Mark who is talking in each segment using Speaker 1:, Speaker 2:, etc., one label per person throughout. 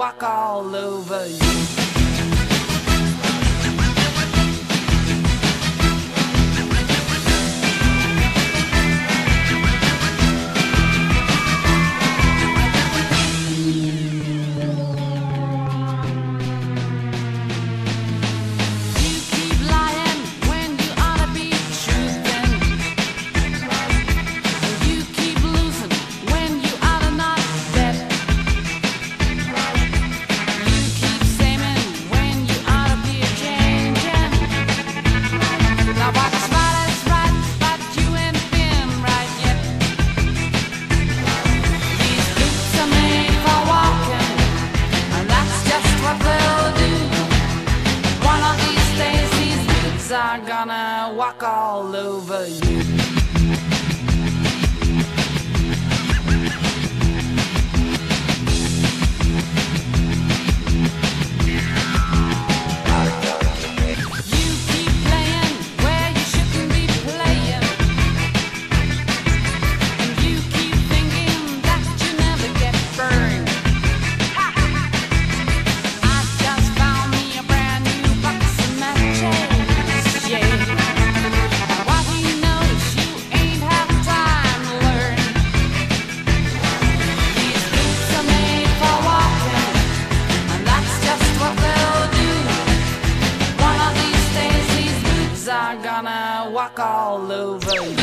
Speaker 1: walk all over you. I'm gonna walk all over you. I'm gonna walk all over you.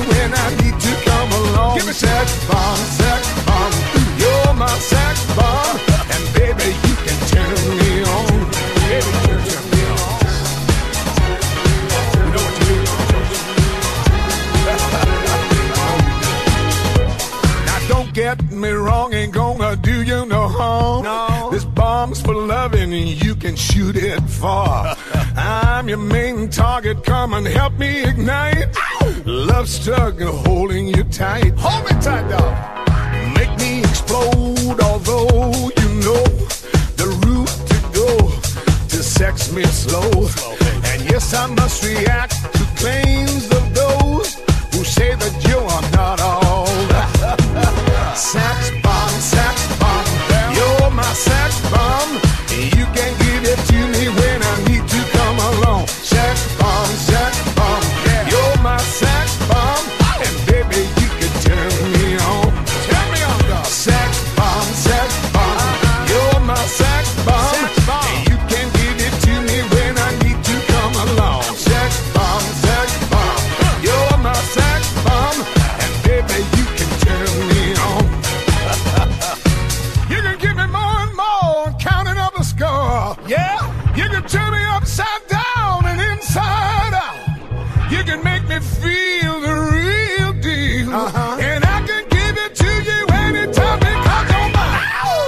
Speaker 2: when I need to come along. Give me sex bomb, you're my sex bomb, and baby you can turn me on. Baby, you can turn me on. You know what to do. Now don't get me wrong, ain't gonna do you no harm. No. This bomb's for loving and you can shoot it far. I'm your main target, come and help me ignite. Ow! Love struggle holding you tight. Hold me tight, dog. Make me explode, although you know the route to go to sex me slow. And yes, I must react to claims of those who say that you are not all that. Sex bomb, you're my sex bomb. You can give it to me when I need to come along. Sex bomb, yeah. You're my sex bomb, and baby you can turn me on. Turn me on, dog. Sex bomb, you're my sex bomb. You can give it to me when I need to come along. Sex bomb, you're my sex bomb, and baby you can turn me on. You can give me more and more, counting up the score. Yeah, you can turn me upside down and inside out. You can make me feel the real deal, and I can give it to you anytime because you're mine.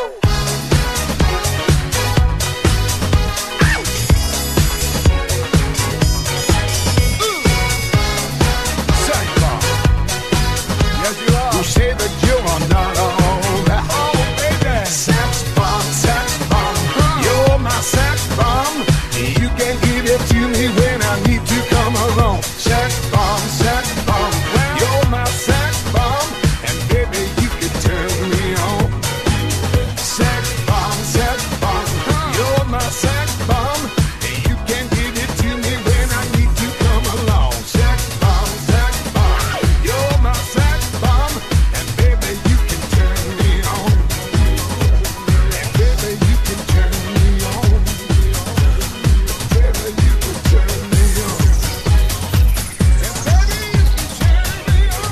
Speaker 2: Sex bomb. Yes, you are. Who say that you are not all that? Oh, baby. Sex bomb, you're my sex bomb. You can give it to me when I need to come along. Sex bomb, you're my sex bomb, and baby you can turn me on. Sex bomb, you're my sex bomb. You can give it to me when I need to come along. Sex bomb, you're my sex bomb, and baby you can turn me on. And baby you can turn me on. Baby you can turn me on. And baby you can turn me on.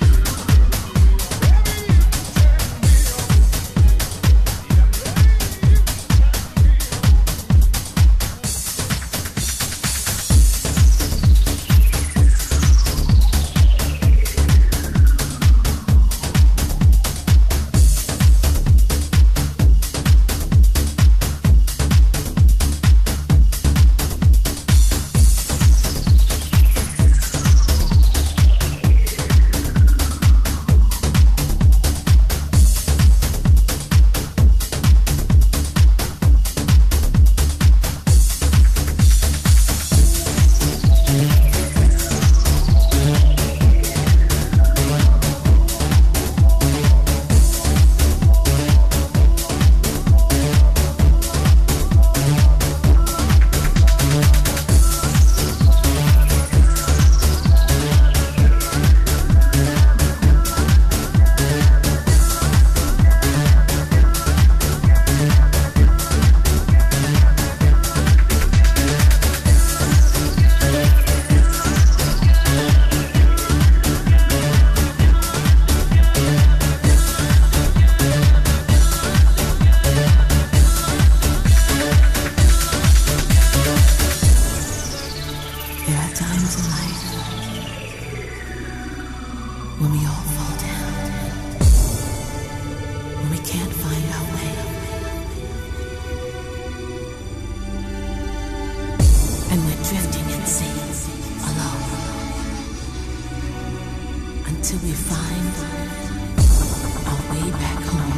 Speaker 3: When we all fall down, when we can't find our way, and we're drifting in seas alone, until we find our way back home.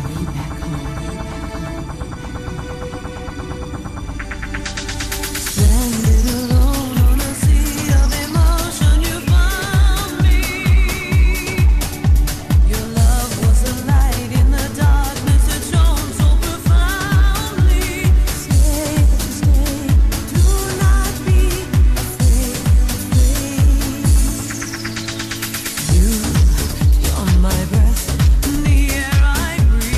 Speaker 3: Stranded alone on a sea of emotion, you found me. Your love was a light in the darkness, it shone so profoundly. Stay, do not be afraid. You're my breath, the air I breathe.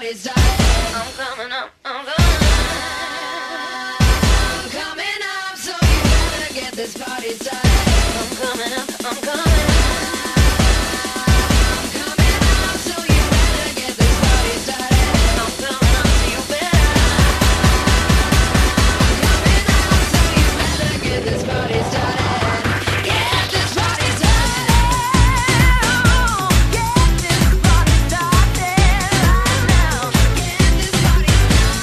Speaker 3: party started. I'm coming up, I'm coming up. I'm coming up, so you better get this party started. I'm coming up, I'm coming up. I'm coming up, so you better get this party started. I'm coming up, so you better. I'm coming up, so you better get this party started. Get this party started. Get this party started right now. Get this party started.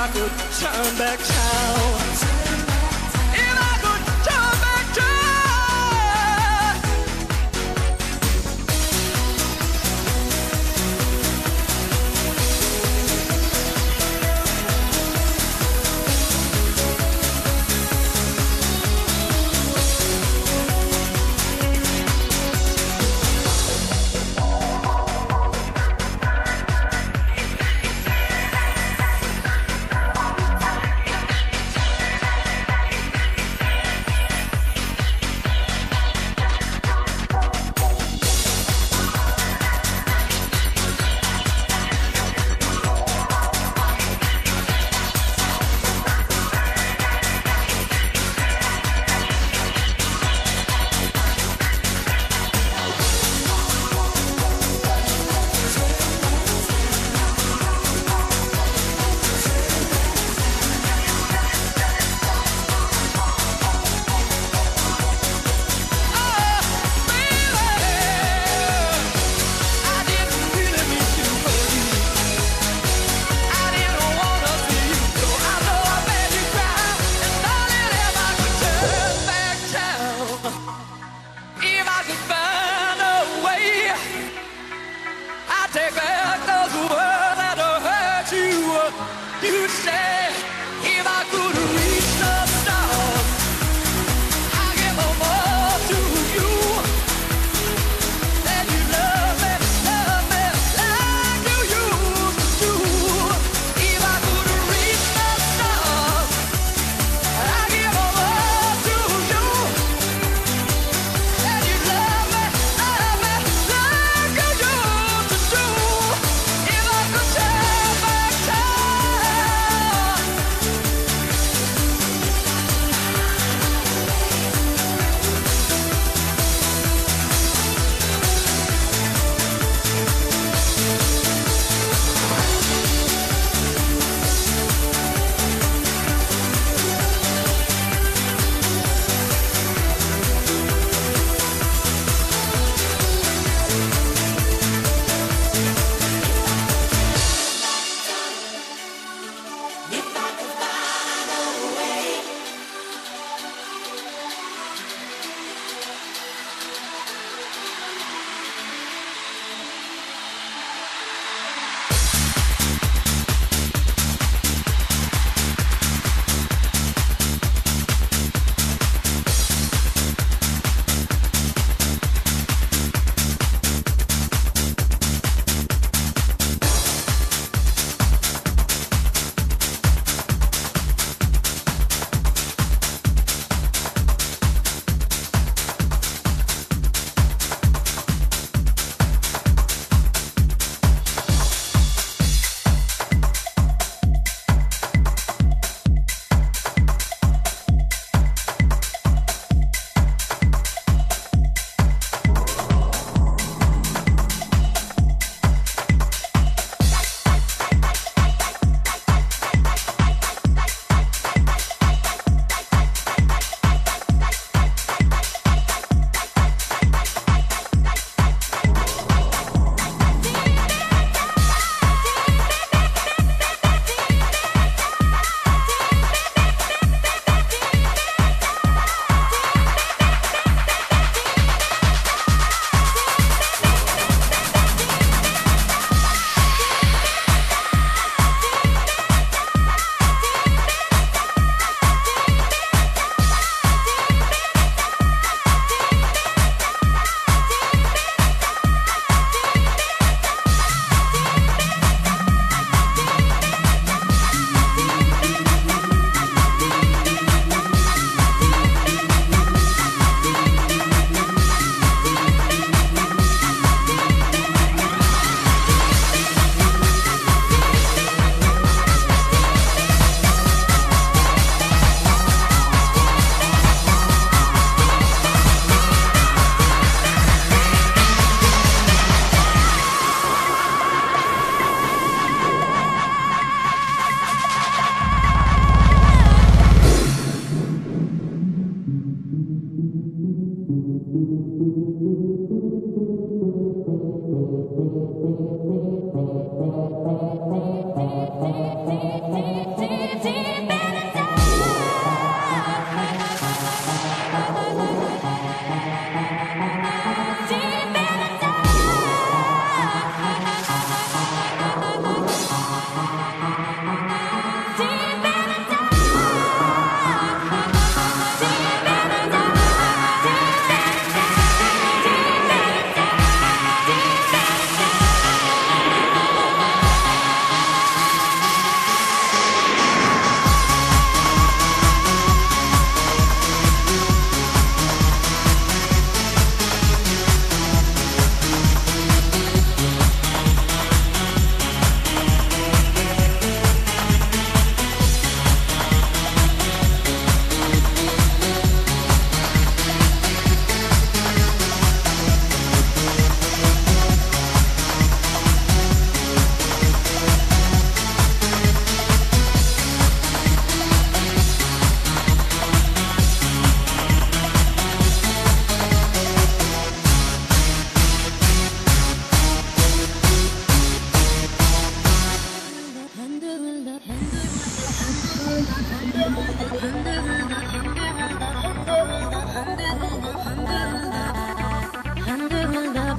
Speaker 4: I could turn back time. If I could turn back time.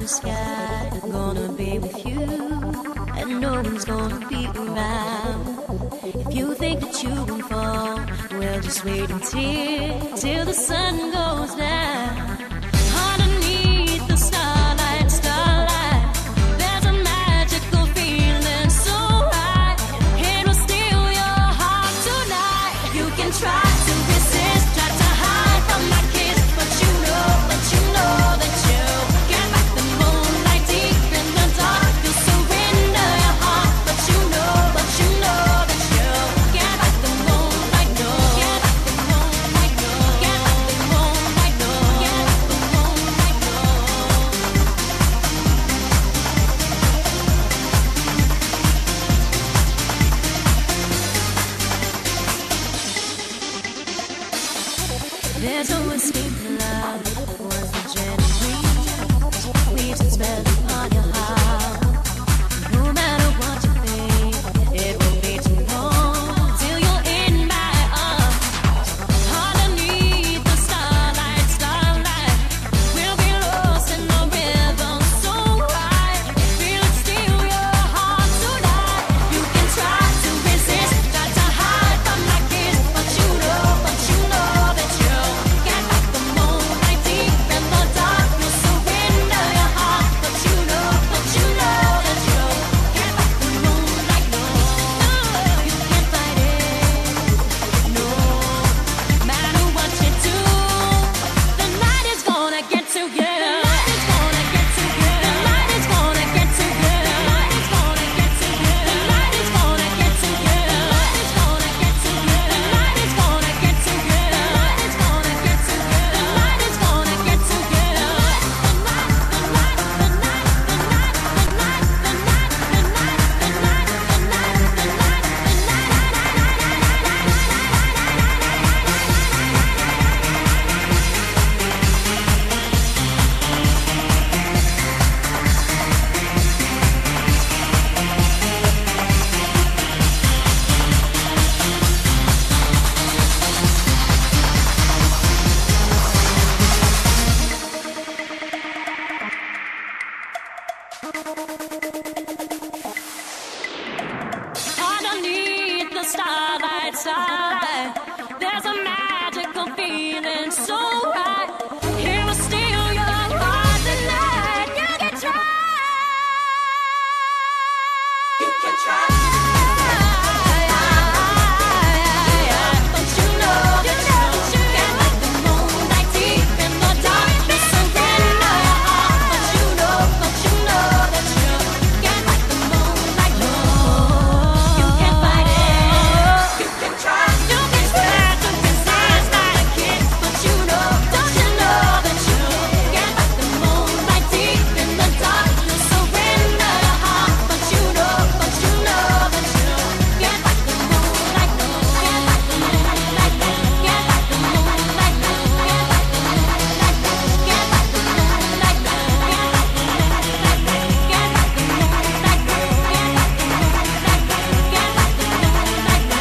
Speaker 5: sky. I'm gonna be with you, and no one's gonna be around. If you think that you won't fall, well, just wait till the sun goes down. Underneath the starlight, there's a magical feeling so right. It will steal your heart tonight. You can try to resist, try to hide from my kiss, but you know that you can't fight the moonlight deep in the dark. You surrender your heart, but you know that you can't fight the moonlight, no. Can't fight the moonlight, no. Can't fight the moonlight, no. Can't fight the moonlight, no. There's no escaping love. Was the genuine? Leaves its spell upon your heart. No matter what you think, it won't be too long till you're in my arms. Underneath the starlight, we'll be lost in the rhythm so right. Feel it steal your heart tonight. You can try to resist, try to hide from my kiss, but you know that you can't fight the moonlight deep in the dark. You surrender your heart, but you know that you can't fight the moonlight, no. You can't fight it, no. Matter what you do, the night is gonna get to you. The night is gonna get to you. The night is gonna get to you. The night is gonna get to you. The night is gonna get to you. The night is gonna get to you. The night is gonna get to you. The night is gonna get to you. The night is gonna get to you. Underneath the starlight, there's a magical feeling so right. It will steal your heart tonight. You can try. You can try. But you know that you can't fight the moonlight deep in the dark. You surrender your heart, but you know that you can't fight the moonlight, no. You can't fight it. You can try. You can try to resist my kiss, but you know, don't you know that you can't fight the moonlight deep in the dark. You surrender your heart, but you know that you can't fight the moonlight, no. Can't fight the moonlight, no. Can't fight the moonlight, no. Can't fight the moonlight, no. Can't fight the moonlight, no. Can't fight the moonlight, no. Can't fight the moonlight, no. Can't fight the moonlight, no. Can't fight the moonlight, no.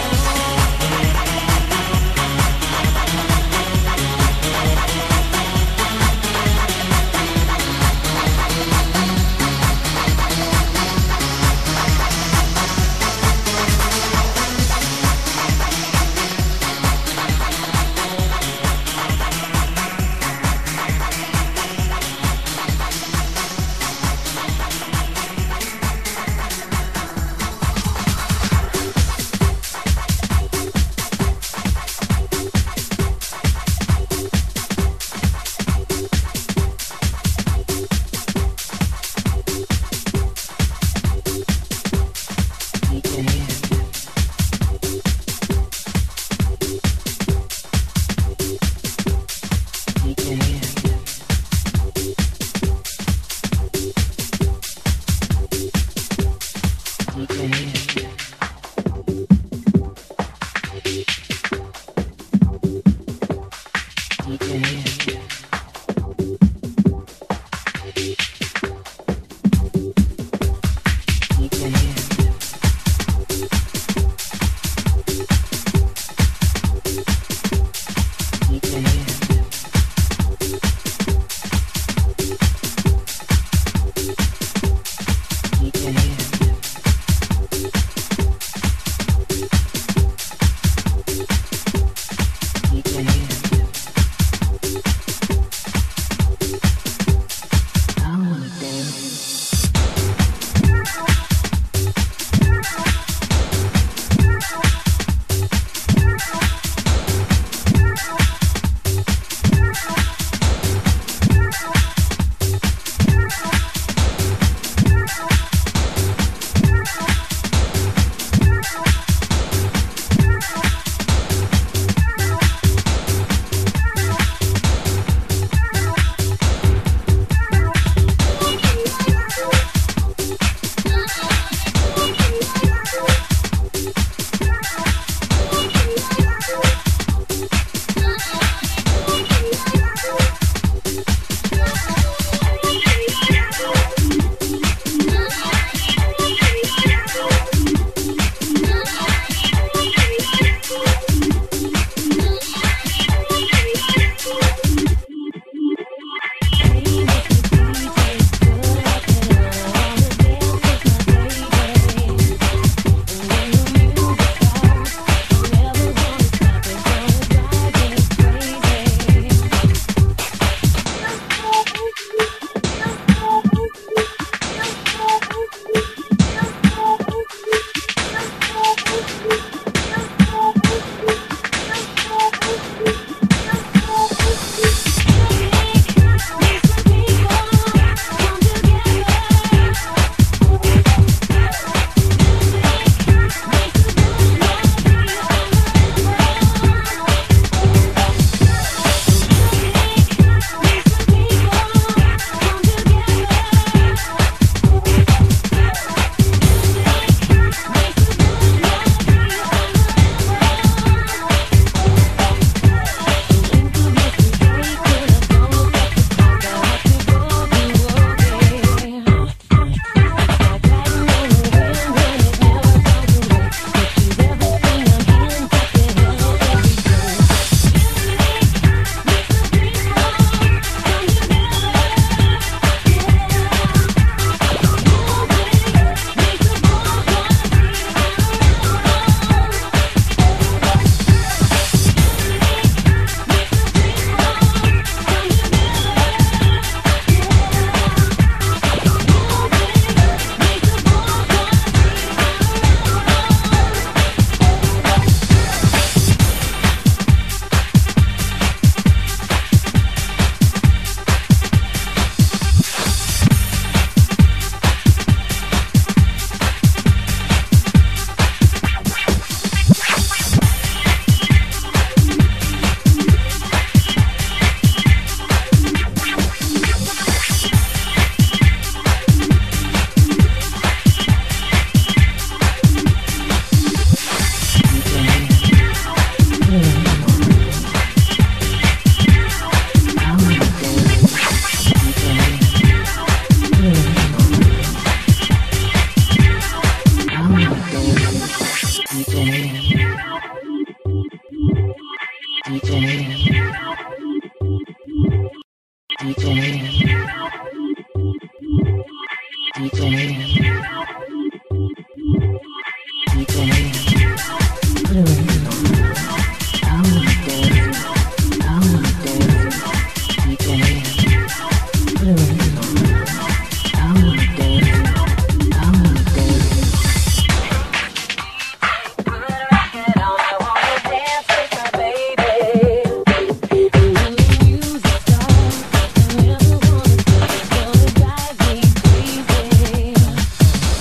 Speaker 5: Music,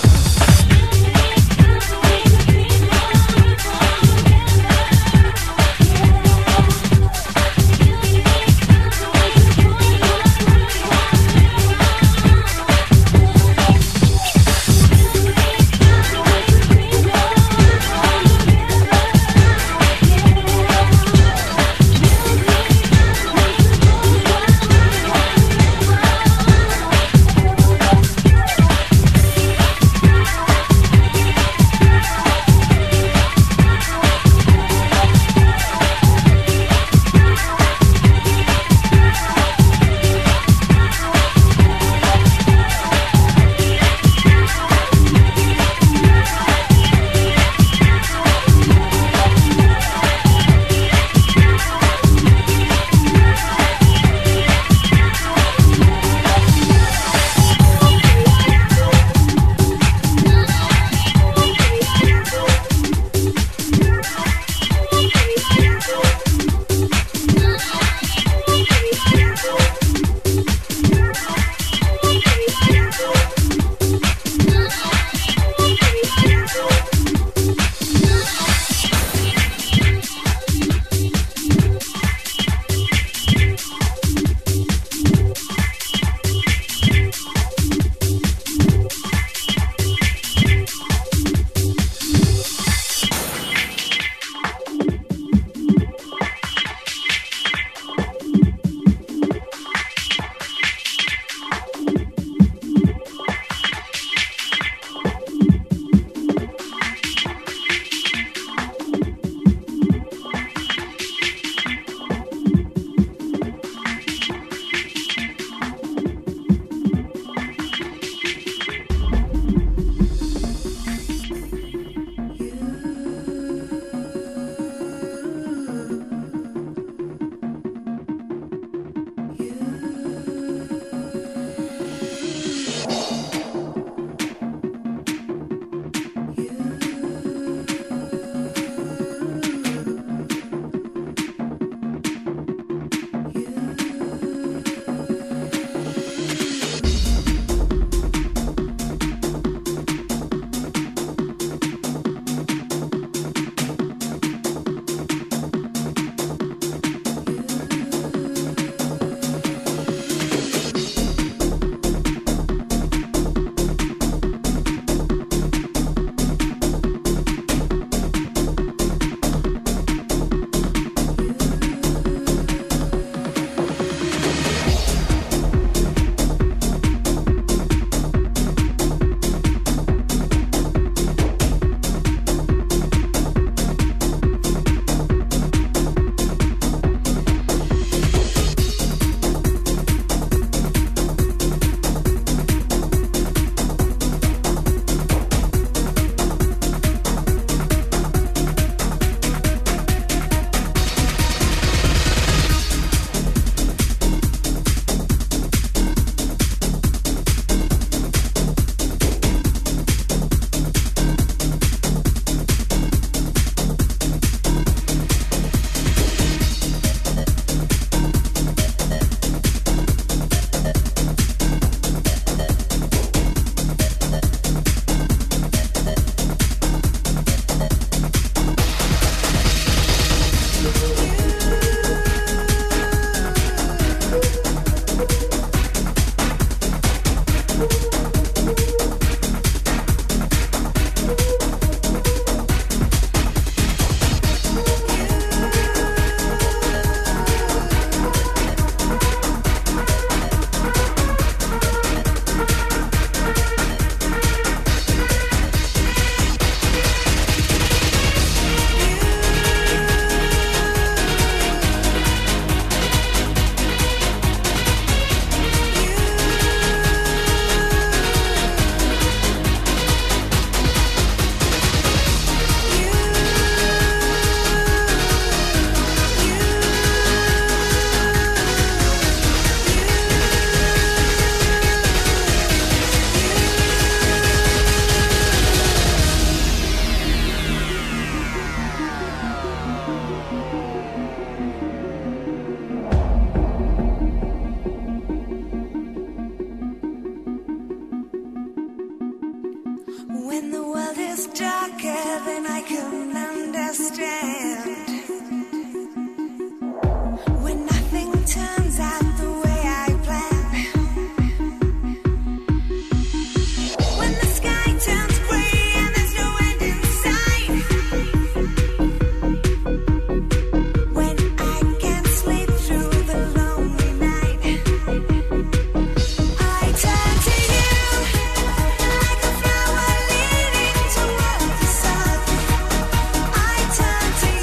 Speaker 6: I turn to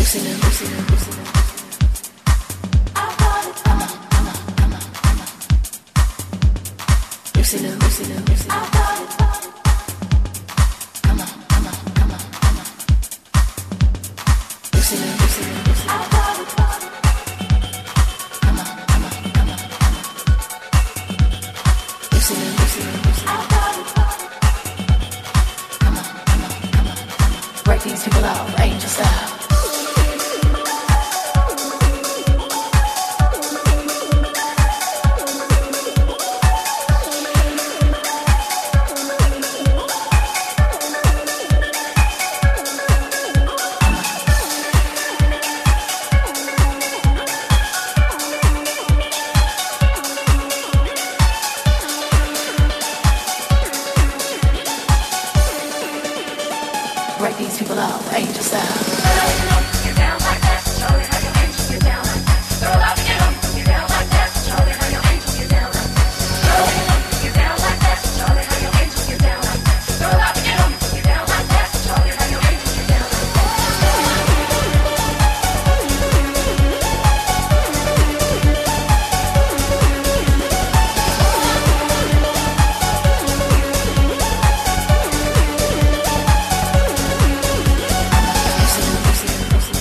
Speaker 5: Break these people out, angel style. Break these people out, angel style. Get down like that, show me how your angel get down like that. Throw it out, get down like that, show me how your angel get down like that. Get down like that, show me how your angel get down like that. Throw it out, get down like that, show me how your angel get down like that.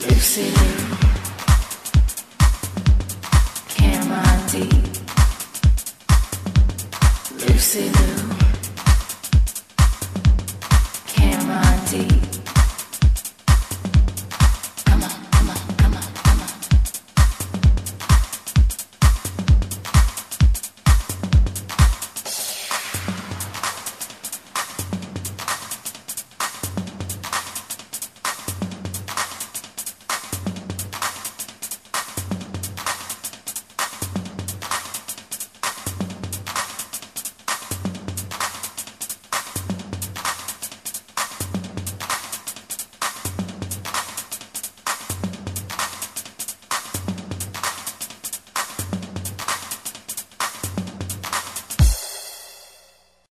Speaker 5: Lucy Lou, Cameron D, Lucy Lou.